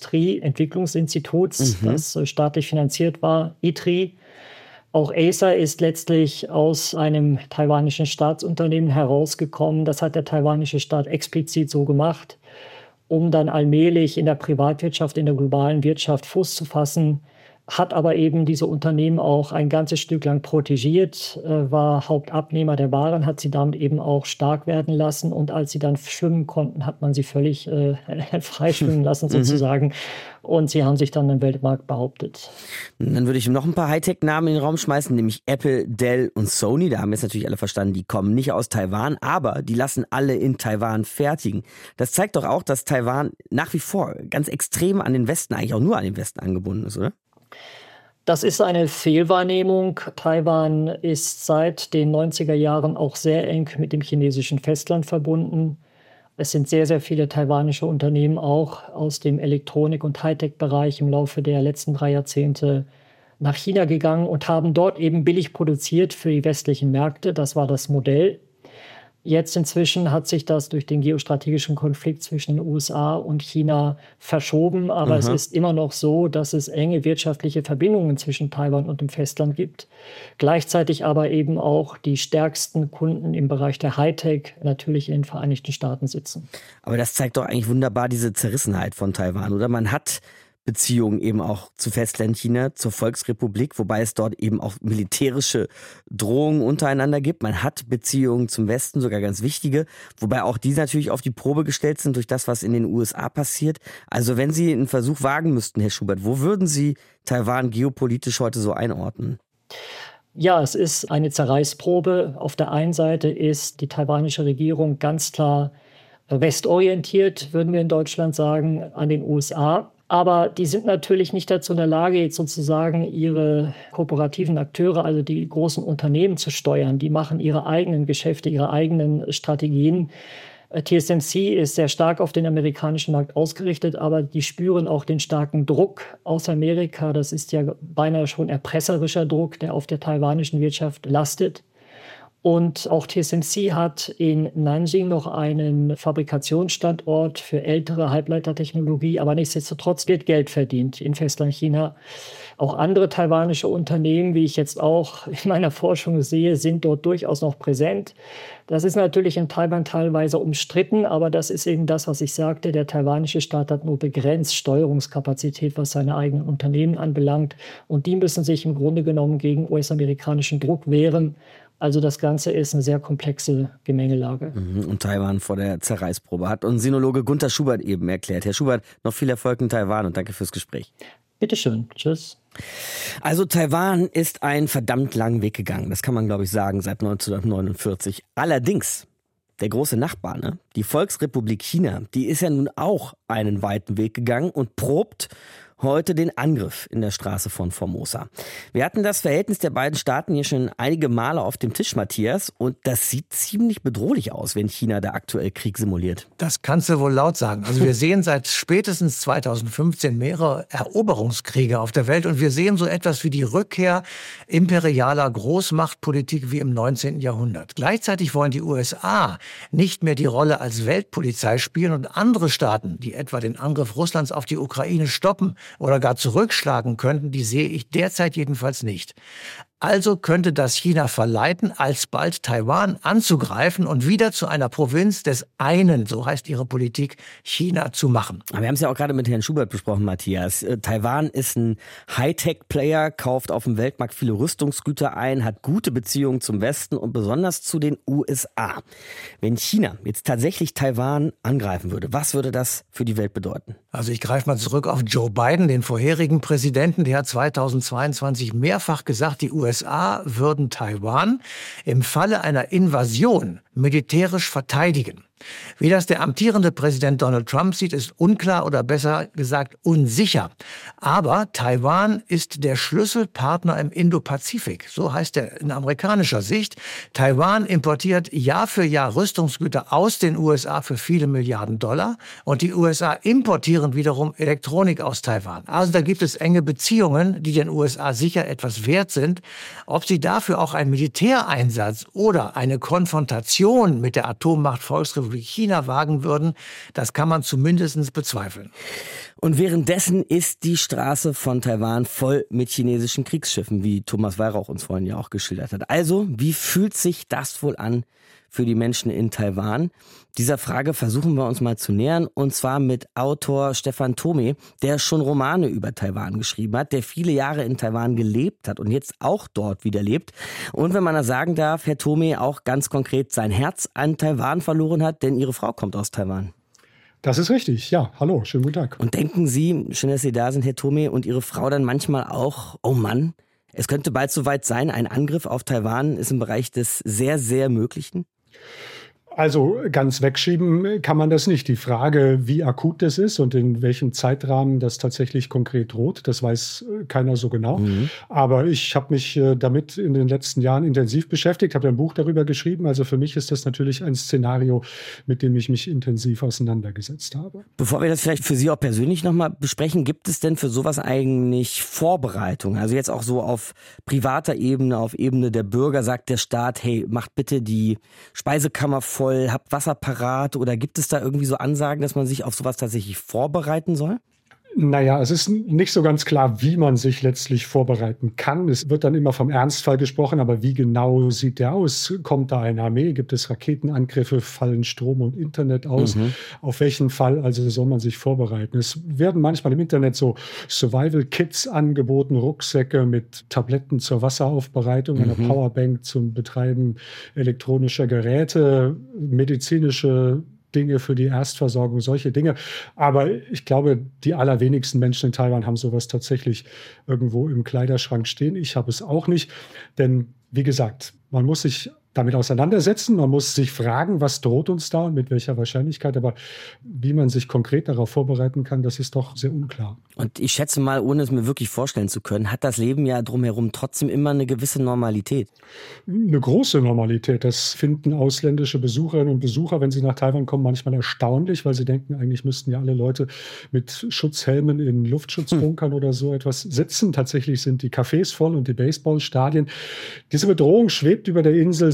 Industrieentwicklungsinstituts, das staatlich finanziert war, ITRI. Auch Acer ist letztlich aus einem taiwanischen Staatsunternehmen herausgekommen. Das hat der taiwanische Staat explizit so gemacht, um dann allmählich in der Privatwirtschaft, in der globalen Wirtschaft Fuß zu fassen. Hat aber eben diese Unternehmen auch ein ganzes Stück lang protegiert, war Hauptabnehmer der Waren, hat sie damit eben auch stark werden lassen. Und als sie dann schwimmen konnten, hat man sie völlig freischwimmen lassen sozusagen. Und sie haben sich dann im Weltmarkt behauptet. Dann würde ich noch ein paar Hightech-Namen in den Raum schmeißen, nämlich Apple, Dell und Sony. Da haben jetzt natürlich alle verstanden, die kommen nicht aus Taiwan, aber die lassen alle in Taiwan fertigen. Das zeigt doch auch, dass Taiwan nach wie vor ganz extrem an den Westen, eigentlich auch nur an den Westen angebunden ist, oder? Das ist eine Fehlwahrnehmung. Taiwan ist seit den 90er Jahren auch sehr eng mit dem chinesischen Festland verbunden. Es sind sehr, sehr viele taiwanische Unternehmen auch aus dem Elektronik- und Hightech-Bereich im Laufe der letzten 3 Jahrzehnte nach China gegangen und haben dort eben billig produziert für die westlichen Märkte. Das war das Modell. Jetzt inzwischen hat sich das durch den geostrategischen Konflikt zwischen den USA und China verschoben. Aber es ist immer noch so, dass es enge wirtschaftliche Verbindungen zwischen Taiwan und dem Festland gibt. Gleichzeitig aber eben auch die stärksten Kunden im Bereich der Hightech natürlich in den Vereinigten Staaten sitzen. Aber das zeigt doch eigentlich wunderbar diese Zerrissenheit von Taiwan, oder? Man hat Beziehungen eben auch zu Festlandchina, zur Volksrepublik, wobei es dort eben auch militärische Drohungen untereinander gibt. Man hat Beziehungen zum Westen, sogar ganz wichtige, wobei auch die natürlich auf die Probe gestellt sind durch das, was in den USA passiert. Also wenn Sie einen Versuch wagen müssten, Herr Schubert, wo würden Sie Taiwan geopolitisch heute so einordnen? Ja, es ist eine Zerreißprobe. Auf der einen Seite ist die taiwanische Regierung ganz klar westorientiert, würden wir in Deutschland sagen, an den USA. Aber die sind natürlich nicht dazu in der Lage, jetzt sozusagen ihre kooperativen Akteure, also die großen Unternehmen zu steuern. Die machen ihre eigenen Geschäfte, ihre eigenen Strategien. TSMC ist sehr stark auf den amerikanischen Markt ausgerichtet, aber die spüren auch den starken Druck aus Amerika. Das ist ja beinahe schon erpresserischer Druck, der auf der taiwanischen Wirtschaft lastet. Und auch TSMC hat in Nanjing noch einen Fabrikationsstandort für ältere Halbleitertechnologie, aber nichtsdestotrotz wird Geld verdient in Festlandchina. Auch andere taiwanische Unternehmen, wie ich jetzt auch in meiner Forschung sehe, sind dort durchaus noch präsent. Das ist natürlich in Taiwan teilweise umstritten, aber das ist eben das, was ich sagte. Der taiwanische Staat hat nur begrenzt Steuerungskapazität, was seine eigenen Unternehmen anbelangt. Und die müssen sich im Grunde genommen gegen US-amerikanischen Druck wehren. Also das Ganze ist eine sehr komplexe Gemengelage. Und Taiwan vor der Zerreißprobe hat uns Sinologe Gunther Schubert eben erklärt. Herr Schubert, noch viel Erfolg in Taiwan und danke fürs Gespräch. Bitteschön. Tschüss. Also Taiwan ist einen verdammt langen Weg gegangen. Das kann man, glaube ich, sagen, seit 1949. Allerdings, der große Nachbar, die Volksrepublik China, die ist ja nun auch einen weiten Weg gegangen und probt heute den Angriff in der Straße von Formosa. Wir hatten das Verhältnis der beiden Staaten hier schon einige Male auf dem Tisch, Matthias, und das sieht ziemlich bedrohlich aus, wenn China da aktuell Krieg simuliert. Das kannst du wohl laut sagen. Also wir sehen seit spätestens 2015 mehrere Eroberungskriege auf der Welt und wir sehen so etwas wie die Rückkehr imperialer Großmachtpolitik wie im 19. Jahrhundert. Gleichzeitig wollen die USA nicht mehr die Rolle als Weltpolizei spielen und andere Staaten, die etwa den Angriff Russlands auf die Ukraine stoppen oder gar zurückschlagen könnten, die sehe ich derzeit jedenfalls nicht. Also könnte das China verleiten, alsbald Taiwan anzugreifen und wieder zu einer Provinz des einen, so heißt ihre Politik, China zu machen. Aber wir haben es ja auch gerade mit Herrn Schubert besprochen, Matthias. Taiwan ist ein Hightech-Player, kauft auf dem Weltmarkt viele Rüstungsgüter ein, hat gute Beziehungen zum Westen und besonders zu den USA. Wenn China jetzt tatsächlich Taiwan angreifen würde, was würde das für die Welt bedeuten? Also ich greife mal zurück auf Joe Biden, den vorherigen Präsidenten. Der hat 2022 mehrfach gesagt, die USA würden Taiwan im Falle einer Invasion militärisch verteidigen. Wie das der amtierende Präsident Donald Trump sieht, ist unklar oder besser gesagt unsicher. Aber Taiwan ist der Schlüsselpartner im Indopazifik. So heißt er in amerikanischer Sicht. Taiwan importiert Jahr für Jahr Rüstungsgüter aus den USA für viele Milliarden $. Und die USA importieren wiederum Elektronik aus Taiwan. Also da gibt es enge Beziehungen, die den USA sicher etwas wert sind. Ob sie dafür auch einen Militäreinsatz oder eine Konfrontation mit der Atommacht Volksrepublik China wagen würden, das kann man zumindest bezweifeln. Und währenddessen ist die Straße von Taiwan voll mit chinesischen Kriegsschiffen, wie Thomas Weihrauch uns vorhin ja auch geschildert hat. Also, wie fühlt sich das wohl an für die Menschen in Taiwan? Dieser Frage versuchen wir uns mal zu nähern, und zwar mit Autor Stefan Thome, der schon Romane über Taiwan geschrieben hat, der viele Jahre in Taiwan gelebt hat und jetzt auch dort wieder lebt. Und wenn man das sagen darf, Herr Thome auch ganz konkret sein Herz an Taiwan verloren hat, denn Ihre Frau kommt aus Taiwan. Das ist richtig, ja. Hallo, schönen guten Tag. Und denken Sie, schön, dass Sie da sind, Herr Thome, und Ihre Frau dann manchmal auch, oh Mann, es könnte bald soweit sein, ein Angriff auf Taiwan ist im Bereich des sehr, sehr Möglichen? Also ganz wegschieben kann man das nicht. Die Frage, wie akut das ist und in welchem Zeitrahmen das tatsächlich konkret droht, das weiß keiner so genau. Aber ich habe mich damit in den letzten Jahren intensiv beschäftigt, habe ein Buch darüber geschrieben. Also für mich ist das natürlich ein Szenario, mit dem ich mich intensiv auseinandergesetzt habe. Bevor wir das vielleicht für Sie auch persönlich nochmal besprechen, gibt es denn für sowas eigentlich Vorbereitungen? Also jetzt auch so auf privater Ebene, auf Ebene der Bürger, sagt der Staat, hey, macht bitte die Speisekammer voll, habt Wasser parat, oder gibt es da irgendwie so Ansagen, dass man sich auf sowas tatsächlich vorbereiten soll? Naja, es ist nicht so ganz klar, wie man sich letztlich vorbereiten kann. Es wird dann immer vom Ernstfall gesprochen, aber wie genau sieht der aus? Kommt da eine Armee? Gibt es Raketenangriffe? Fallen Strom und Internet aus? Auf welchen Fall also soll man sich vorbereiten? Es werden manchmal im Internet so Survival-Kits angeboten, Rucksäcke mit Tabletten zur Wasseraufbereitung, einer Powerbank zum Betreiben elektronischer Geräte, medizinische Dinge für die Erstversorgung, solche Dinge. Aber ich glaube, die allerwenigsten Menschen in Taiwan haben sowas tatsächlich irgendwo im Kleiderschrank stehen. Ich habe es auch nicht, denn wie gesagt, man muss sich damit auseinandersetzen. Man muss sich fragen, was droht uns da und mit welcher Wahrscheinlichkeit. Aber wie man sich konkret darauf vorbereiten kann, das ist doch sehr unklar. Und ich schätze mal, ohne es mir wirklich vorstellen zu können, hat das Leben ja drumherum trotzdem immer eine gewisse Normalität. Eine große Normalität. Das finden ausländische Besucherinnen und Besucher, wenn sie nach Taiwan kommen, manchmal erstaunlich, weil sie denken, eigentlich müssten ja alle Leute mit Schutzhelmen in Luftschutzbunkern oder so etwas sitzen. Tatsächlich sind die Cafés voll und die Baseballstadien. Diese Bedrohung schwebt über der Insel seit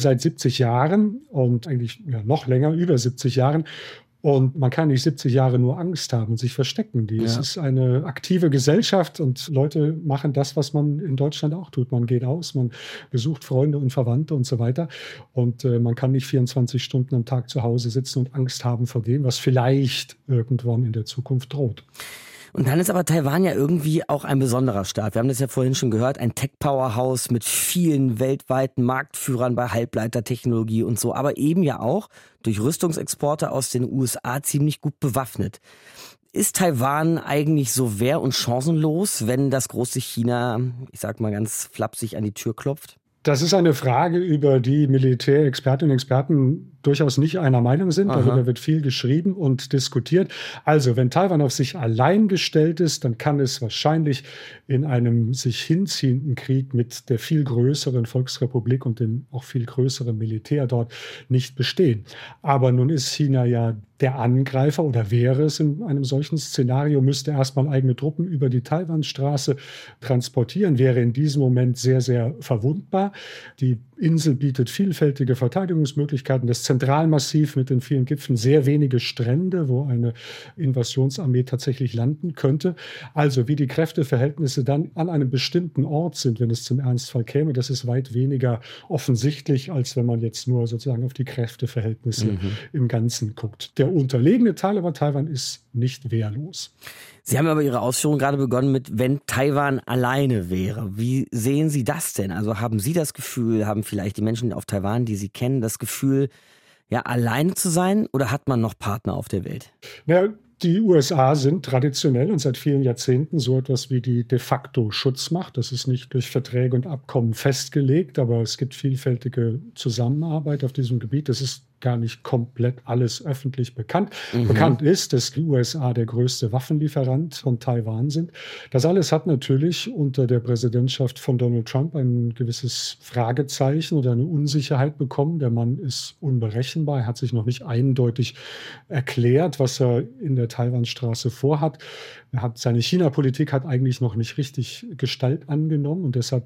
seit 70 Jahren und eigentlich noch länger, über 70 Jahren. Und man kann nicht 70 Jahre nur Angst haben und sich verstecken. Es ist eine aktive Gesellschaft und Leute machen das, was man in Deutschland auch tut. Man geht aus, man besucht Freunde und Verwandte und so weiter. Und man kann nicht 24 Stunden am Tag zu Hause sitzen und Angst haben vor dem, was vielleicht irgendwann in der Zukunft droht. Und dann ist aber Taiwan ja irgendwie auch ein besonderer Staat. Wir haben das ja vorhin schon gehört, ein Tech-Powerhouse mit vielen weltweiten Marktführern bei Halbleitertechnologie und so, aber eben ja auch durch Rüstungsexporte aus den USA ziemlich gut bewaffnet. Ist Taiwan eigentlich so wehr- und chancenlos, wenn das große China, ich sag mal ganz flapsig, an die Tür klopft? Das ist eine Frage, über die Militärexpertinnen und Experten durchaus nicht einer Meinung sind. Darüber wird viel geschrieben und diskutiert. Also, wenn Taiwan auf sich allein gestellt ist, dann kann es wahrscheinlich in einem sich hinziehenden Krieg mit der viel größeren Volksrepublik und dem auch viel größeren Militär dort nicht bestehen. Aber nun ist China ja der Angreifer oder wäre es in einem solchen Szenario, müsste erstmal eigene Truppen über die Taiwanstraße transportieren, wäre in diesem Moment sehr, sehr verwundbar. Die Insel bietet vielfältige Verteidigungsmöglichkeiten. Das Zentralmassiv mit den vielen Gipfeln, sehr wenige Strände, wo eine Invasionsarmee tatsächlich landen könnte. Also wie die Kräfteverhältnisse dann an einem bestimmten Ort sind, wenn es zum Ernstfall käme, das ist weit weniger offensichtlich, als wenn man jetzt nur sozusagen auf die Kräfteverhältnisse im Ganzen guckt. Der unterlegene Teil aber Taiwan ist nicht wehrlos. Sie haben aber Ihre Ausführungen gerade begonnen mit, wenn Taiwan alleine wäre. Wie sehen Sie das denn? Also haben Sie das Gefühl, haben vielleicht die Menschen auf Taiwan, die Sie kennen, das Gefühl, ja, alleine zu sein, oder hat man noch Partner auf der Welt? Ja, die USA sind traditionell und seit vielen Jahrzehnten so etwas wie die de facto Schutzmacht. Das ist nicht durch Verträge und Abkommen festgelegt, aber es gibt vielfältige Zusammenarbeit auf diesem Gebiet. Das ist gar nicht komplett alles öffentlich bekannt. Bekannt ist, dass die USA der größte Waffenlieferant von Taiwan sind. Das alles hat natürlich unter der Präsidentschaft von Donald Trump ein gewisses Fragezeichen oder eine Unsicherheit bekommen. Der Mann ist unberechenbar. Er hat sich noch nicht eindeutig erklärt, was er in der Taiwanstraße vorhat. Seine China-Politik hat eigentlich noch nicht richtig Gestalt angenommen. Und deshalb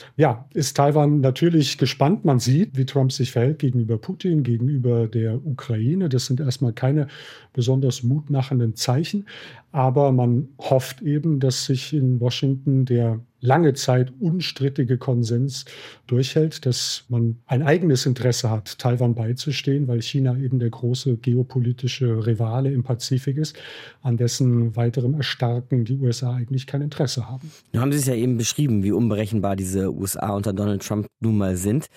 ist Taiwan natürlich gespannt. Man sieht, wie Trump sich verhält gegenüber Putin, gegenüber der Ukraine. Das sind erstmal keine besonders mutmachenden Zeichen. Aber man hofft eben, dass sich in Washington der lange Zeit unstrittige Konsens durchhält, dass man ein eigenes Interesse hat, Taiwan beizustehen, weil China eben der große geopolitische Rivale im Pazifik ist, an dessen weiterem Erstarken die USA eigentlich kein Interesse haben. Nun haben Sie es ja eben beschrieben, wie unberechenbar diese USA unter Donald Trump nun mal sind.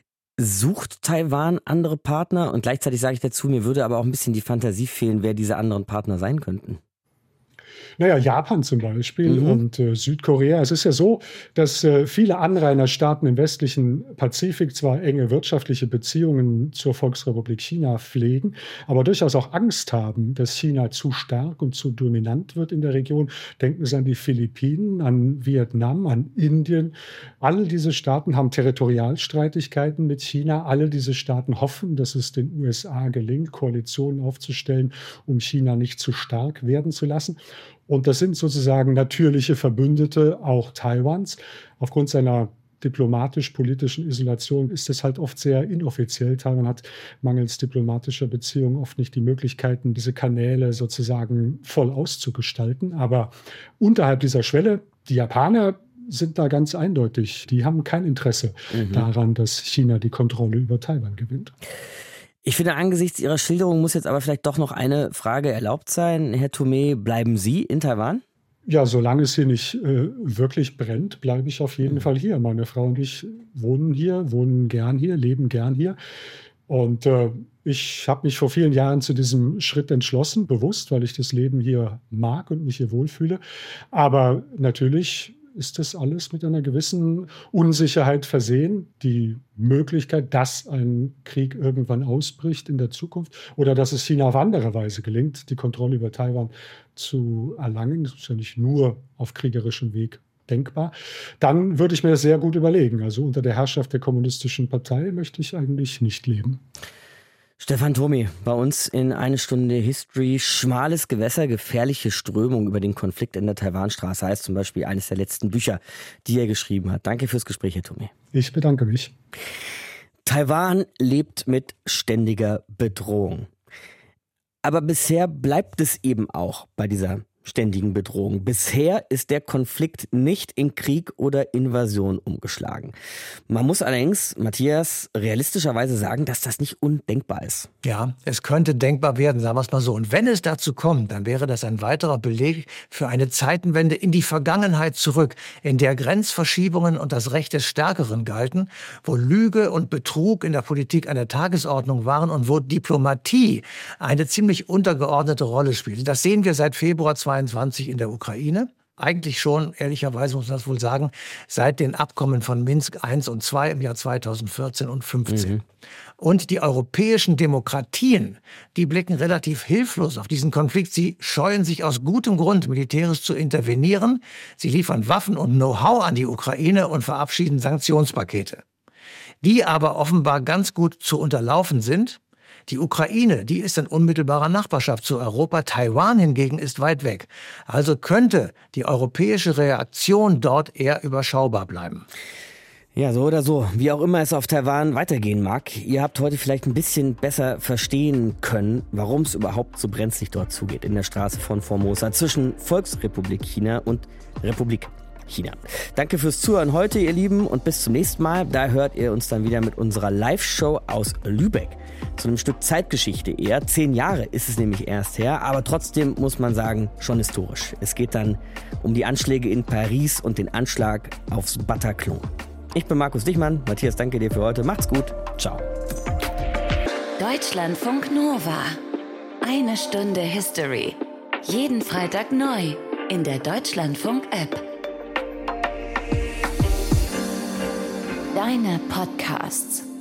Sucht Taiwan andere Partner? Und gleichzeitig sage ich dazu, mir würde aber auch ein bisschen die Fantasie fehlen, wer diese anderen Partner sein könnten. Naja, Japan zum Beispiel und Südkorea. Es ist ja so, dass viele Anrainerstaaten im westlichen Pazifik zwar enge wirtschaftliche Beziehungen zur Volksrepublik China pflegen, aber durchaus auch Angst haben, dass China zu stark und zu dominant wird in der Region. Denken Sie an die Philippinen, an Vietnam, an Indien. All diese Staaten haben Territorialstreitigkeiten mit China. Alle diese Staaten hoffen, dass es den USA gelingt, Koalitionen aufzustellen, um China nicht zu stark werden zu lassen. Und das sind sozusagen natürliche Verbündete auch Taiwans. Aufgrund seiner diplomatisch-politischen Isolation ist es halt oft sehr inoffiziell. Taiwan hat mangels diplomatischer Beziehungen oft nicht die Möglichkeiten, diese Kanäle sozusagen voll auszugestalten. Aber unterhalb dieser Schwelle, die Japaner sind da ganz eindeutig. Die haben kein Interesse daran, dass China die Kontrolle über Taiwan gewinnt. Ich finde, angesichts Ihrer Schilderung muss jetzt aber vielleicht doch noch eine Frage erlaubt sein. Herr Thomé, bleiben Sie in Taiwan? Ja, solange es hier nicht wirklich brennt, bleibe ich auf jeden Fall hier. Meine Frau und ich wohnen hier, wohnen gern hier, leben gern hier. Und ich habe mich vor vielen Jahren zu diesem Schritt entschlossen, bewusst, weil ich das Leben hier mag und mich hier wohlfühle. Aber natürlich ist das alles mit einer gewissen Unsicherheit versehen. Die Möglichkeit, dass ein Krieg irgendwann ausbricht in der Zukunft oder dass es China auf andere Weise gelingt, die Kontrolle über Taiwan zu erlangen, das ist ja nicht nur auf kriegerischem Weg denkbar, dann würde ich mir das sehr gut überlegen. Also unter der Herrschaft der Kommunistischen Partei möchte ich eigentlich nicht leben. Stefan Thomé, bei uns in eine Stunde History. Schmales Gewässer, gefährliche Strömung über den Konflikt in der Taiwanstraße heißt zum Beispiel eines der letzten Bücher, die er geschrieben hat. Danke fürs Gespräch, Herr Thomé. Ich bedanke mich. Taiwan lebt mit ständiger Bedrohung. Aber bisher bleibt es eben auch bei dieser ständigen Bedrohung. Bisher ist der Konflikt nicht in Krieg oder Invasion umgeschlagen. Man muss allerdings, Matthias, realistischerweise sagen, dass das nicht undenkbar ist. Ja, es könnte denkbar werden, sagen wir es mal so. Und wenn es dazu kommt, dann wäre das ein weiterer Beleg für eine Zeitenwende in die Vergangenheit zurück, in der Grenzverschiebungen und das Recht des Stärkeren galten, wo Lüge und Betrug in der Politik an der Tagesordnung waren und wo Diplomatie eine ziemlich untergeordnete Rolle spielte. Das sehen wir seit Februar 2022 in der Ukraine. Eigentlich schon, ehrlicherweise muss man das wohl sagen, seit den Abkommen von Minsk I und II im Jahr 2014 und 2015. Und die europäischen Demokratien, die blicken relativ hilflos auf diesen Konflikt. Sie scheuen sich aus gutem Grund, militärisch zu intervenieren. Sie liefern Waffen und Know-how an die Ukraine und verabschieden Sanktionspakete, die aber offenbar ganz gut zu unterlaufen sind. Die Ukraine, die ist in unmittelbarer Nachbarschaft zu Europa. Taiwan hingegen ist weit weg. Also könnte die europäische Reaktion dort eher überschaubar bleiben. Ja, so oder so, wie auch immer es auf Taiwan weitergehen mag. Ihr habt heute vielleicht ein bisschen besser verstehen können, warum es überhaupt so brenzlig dort zugeht in der Straße von Formosa zwischen Volksrepublik China und Republik China. Danke fürs Zuhören heute, ihr Lieben, und bis zum nächsten Mal. Da hört ihr uns dann wieder mit unserer Live-Show aus Lübeck. Zu einem Stück Zeitgeschichte eher. 10 Jahre ist es nämlich erst her, aber trotzdem muss man sagen, schon historisch. Es geht dann um die Anschläge in Paris und den Anschlag aufs Bataclan. Ich bin Markus Dichmann. Matthias, danke dir für heute. Macht's gut. Ciao. Deutschlandfunk Nova. 1 Stunde History. Jeden Freitag neu in der Deutschlandfunk-App. Deine Podcasts.